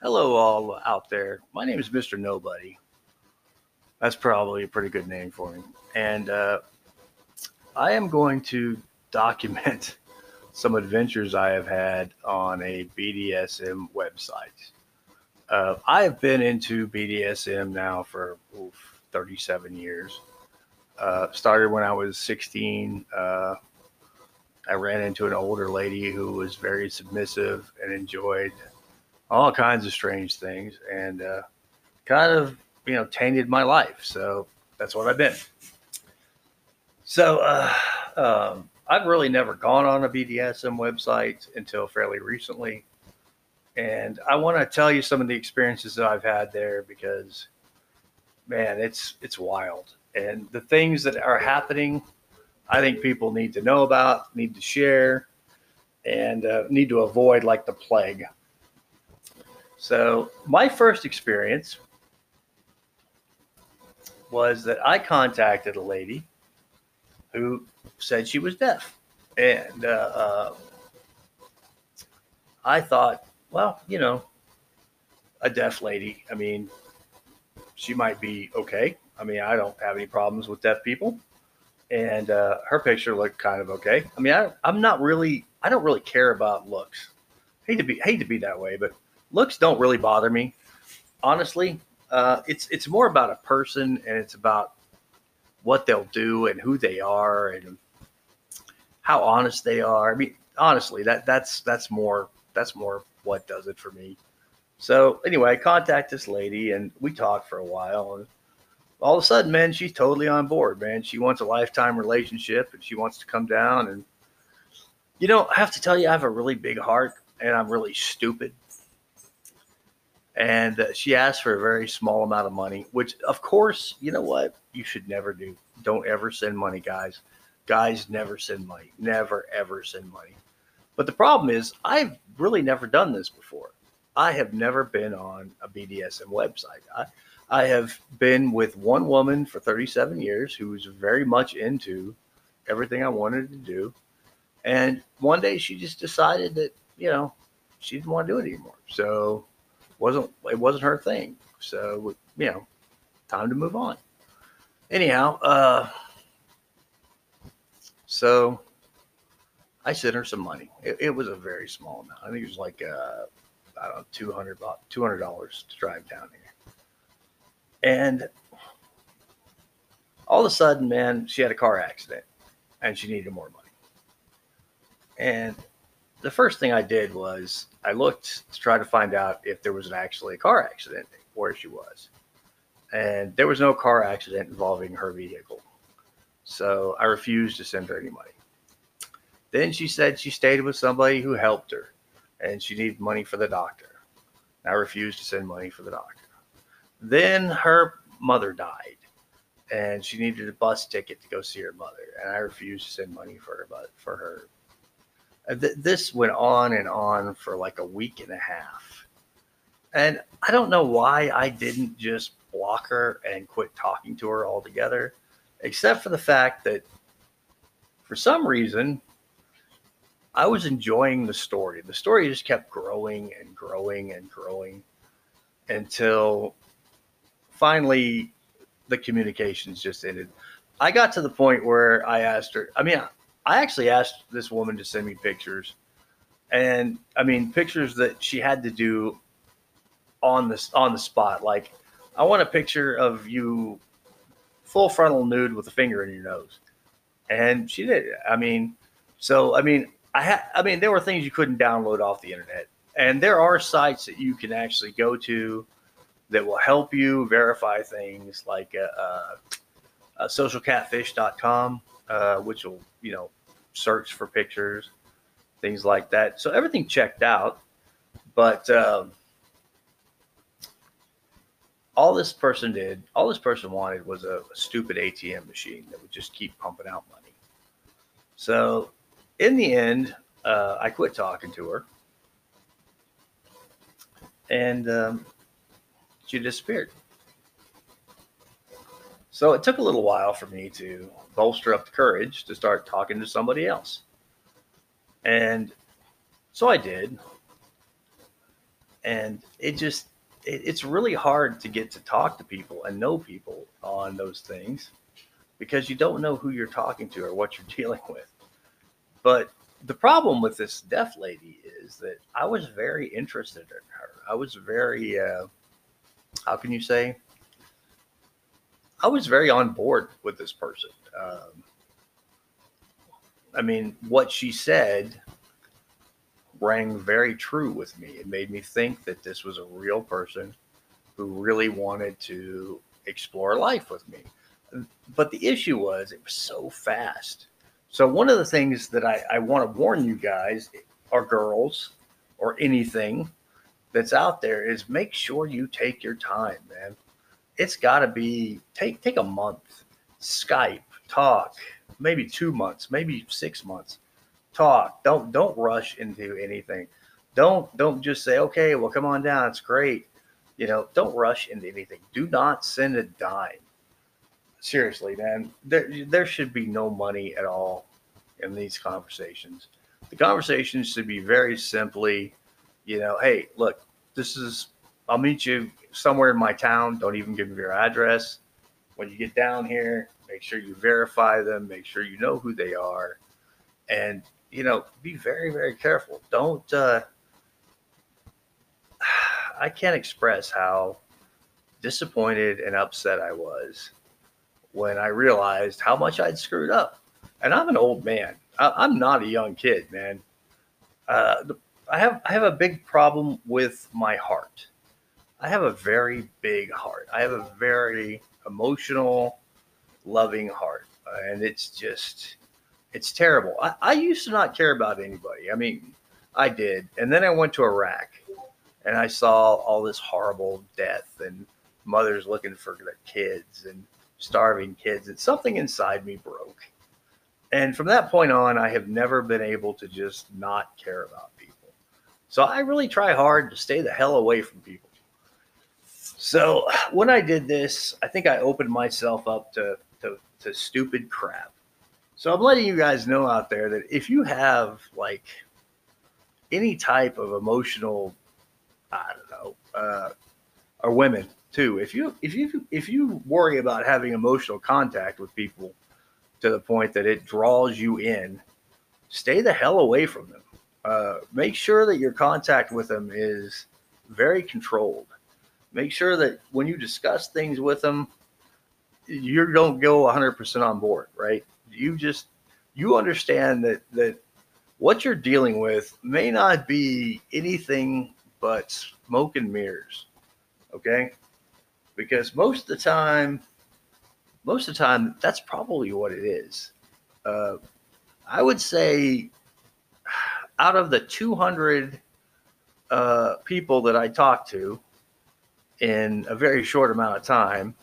Hello, all out there. My name is Mr. Nobody. That's probably a pretty good name for me. And I am going to document some adventures I have had on a BDSM website. I have been into BDSM now for 37 years. Started when I was 16. I ran into an older lady who was very submissive and enjoyed all kinds of strange things. And kind of tainted my life. So that's what I've been. So I've really never gone on a BDSM website until fairly recently, and I want to tell you some of the experiences that I've had there because man, it's wild, and the things that are happening, I think people need to know about, need to share, and need to avoid like the plague. So my first experience was that I contacted a lady who said she was deaf. And I thought, well, a deaf lady, I mean, she might be okay. I mean, I don't have any problems with deaf people. And her picture looked kind of okay. I mean, I don't really care about looks. Hate to be that way, but looks don't really bother me. Honestly, it's more about a person and it's about what they'll do and who they are and how honest they are. I mean, honestly, that's more what does it for me. So anyway, I contact this lady and we talked for a while, and all of a sudden, man, she's totally on board, man. She wants a lifetime relationship and she wants to come down. And I have to tell you, I have a really big heart and I'm really stupid. And she asked for a very small amount of money, which, of course, you know what? You should never do. Don't ever send money, guys. Guys never send money. Never, ever send money. But the problem is, I've really never done this before. I have never been on a BDSM website. I have been with one woman for 37 years who was very much into everything I wanted to do. And one day she just decided that, she didn't want to do it anymore. So it wasn't her thing. So, time to move on. Anyhow, so I sent her some money. It was a very small amount. I think it was like I don't know, $200 to drive down here. And all of a sudden, man, she had a car accident and she needed more money. And the first thing I did was I looked to try to find out if there was actually a car accident where she was. And there was no car accident involving her vehicle. So I refused to send her any money. Then she said she stayed with somebody who helped her and she needed money for the doctor. I refused to send money for the doctor. Then her mother died and she needed a bus ticket to go see her mother, and I refused to send money for her. This went on and on for like a week and a half, and I don't know why I didn't just block her and quit talking to her altogether, except for the fact that for some reason I was enjoying the story. The story just kept growing and growing and growing until finally the communications just ended. I got to the point where I asked her. I mean, I actually asked this woman to send me pictures, and I mean pictures that she had to do on the spot. Like, I want a picture of you full frontal nude with a finger in your nose, and she did. I mean, there were things you couldn't download off the internet, and there are sites that you can actually go to that will help you verify things like socialcatfish.com, which will, search for pictures, things like that. So everything checked out, but all this person wanted was a stupid ATM machine that would just keep pumping out money. So in the end, I quit talking to her, and she disappeared. So it took a little while for me to bolster up the courage to start talking to somebody else. And so I did. And it's really hard to get to talk to people and know people on those things because you don't know who you're talking to or what you're dealing with. But the problem with this deaf lady is that I was very interested in her. I was very, how can you say? I was very on board with this person. I mean, what she said rang very true with me. It made me think that this was a real person who really wanted to explore life with me. But the issue was it was so fast. So, one of the things that I want to warn you guys, or girls, or anything that's out there, is make sure you take your time, man. It's got to be take a month, Skype, talk, maybe 2 months, maybe 6 months, talk. Don't rush into anything. Don't just say, okay, well, come on down, it's great. Don't rush into anything. Do not send a dime. Seriously, man. There should be no money at all in these conversations. The conversations should be very simply, hey, look, this is I'll meet you somewhere in my town. Don't even give me your address. When you get down here, make sure you verify them, make sure you know who they are, and be very, very careful. Don't I can't express how disappointed and upset I was when I realized how much I'd screwed up. And I'm an old man. I'm not a young kid, man. Uh, I have a big problem with my heart. I have a very big heart. I have a very emotional, loving heart, and it's terrible. I used to not care about anybody. I mean, I did, and then I went to Iraq, and I saw all this horrible death and mothers looking for their kids and starving kids, and something inside me broke. And from that point on, I have never been able to just not care about people. So I really try hard to stay the hell away from people. So when I did this, I think I opened myself up to stupid crap. So I'm letting you guys know out there that if you have like any type of emotional, I don't know, or women too, if you worry about having emotional contact with people to the point that it draws you in, stay the hell away from them. Make sure that your contact with them is very controlled. Make sure that when you discuss things with them, you don't go 100% on board, right? You understand that what you're dealing with may not be anything but smoke and mirrors, okay? Because most of the time, that's probably what it is. Uh, I would say out of the 200 people that I talked to in a very short amount of time,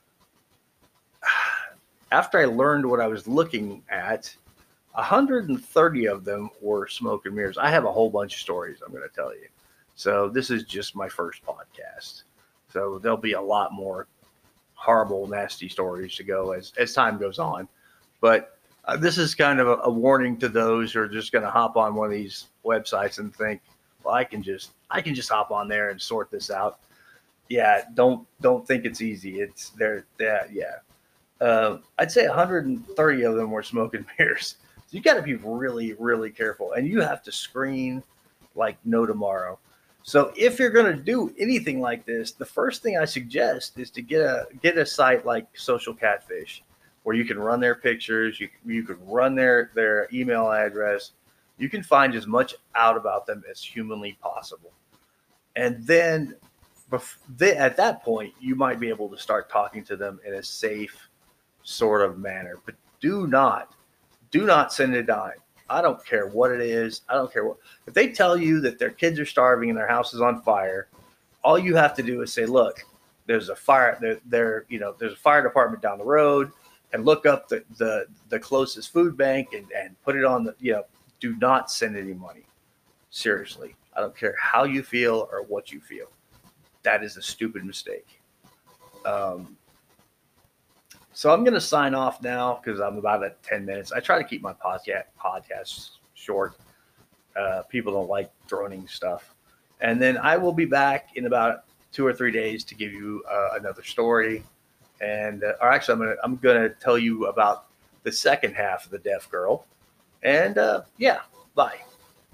after I learned what I was looking at, 130 of them were smoke and mirrors. I have a whole bunch of stories I'm going to tell you. So this is just my first podcast. So there'll be a lot more horrible, nasty stories to go as time goes on. But this is kind of a warning to those who are just going to hop on one of these websites and think, well, I can just hop on there and sort this out. Yeah, don't think it's easy. It's there. Yeah. I'd say 130 of them were smoke and mirrors. So you got to be really, really careful, and you have to screen like no tomorrow. So if you're going to do anything like this, the first thing I suggest is to get a site like Social Catfish, where you can run their pictures, you can run their email address, you can find as much out about them as humanly possible, and then at that point you might be able to start talking to them in a safe sort of manner. But do not send a dime. I don't care what it is. I don't care what. If they tell you that their kids are starving and their house is on fire, all you have to do is say, "Look, there's a fire. There's a fire department down the road, and look up the closest food bank and put it on the. Do not send any money. Seriously, I don't care how you feel or what you feel. That is a stupid mistake." Um, So I'm going to sign off now because I'm about at 10 minutes. I try to keep my podcasts short. People don't like droning stuff. And then I will be back in about 2 or 3 days to give you another story. And or actually, I'm gonna tell you about the second half of the deaf girl. And yeah, bye.